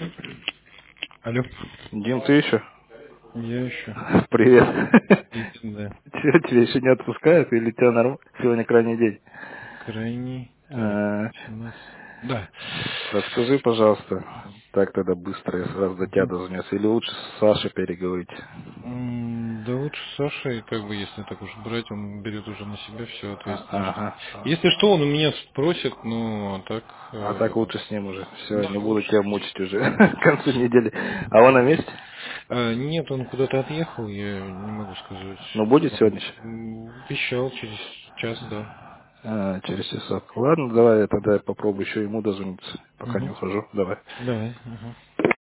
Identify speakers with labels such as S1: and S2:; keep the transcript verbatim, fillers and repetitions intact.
S1: Алло.
S2: Дим, ты еще?
S1: Я еще.
S2: Привет.
S1: Да.
S2: Че, тебя еще не отпускают или тебя норм... сегодня крайний день?
S1: Крайний. Так,
S2: А,
S1: здесь у нас. Да.
S2: Расскажи, пожалуйста, так тогда быстро, я сразу до тебя
S1: Мгм.
S2: дозвонюсь. Или лучше с Сашей переговорить?
S1: М, Да лучше с Сашей, как бы, если так уж брать, он берет уже на себя всю
S2: А,
S1: ответственность.
S2: ага.
S1: Если что, он у меня спросит, ну, а так,
S2: А так
S1: э,
S2: лучше с ним уже. Все,
S1: да,
S2: не буду
S1: лучше.
S2: тебя мучить уже к концу недели. А он на месте?
S1: А, нет, он куда-то отъехал, я не могу сказать.
S2: Ну, будет
S1: Он
S2: сегодня еще?
S1: м, обещал через час, да.
S2: А, через часок. Ладно, давай я тогда попробую еще ему дозвониться, пока не
S1: Угу.
S2: ухожу. Давай.
S1: Давай. Угу.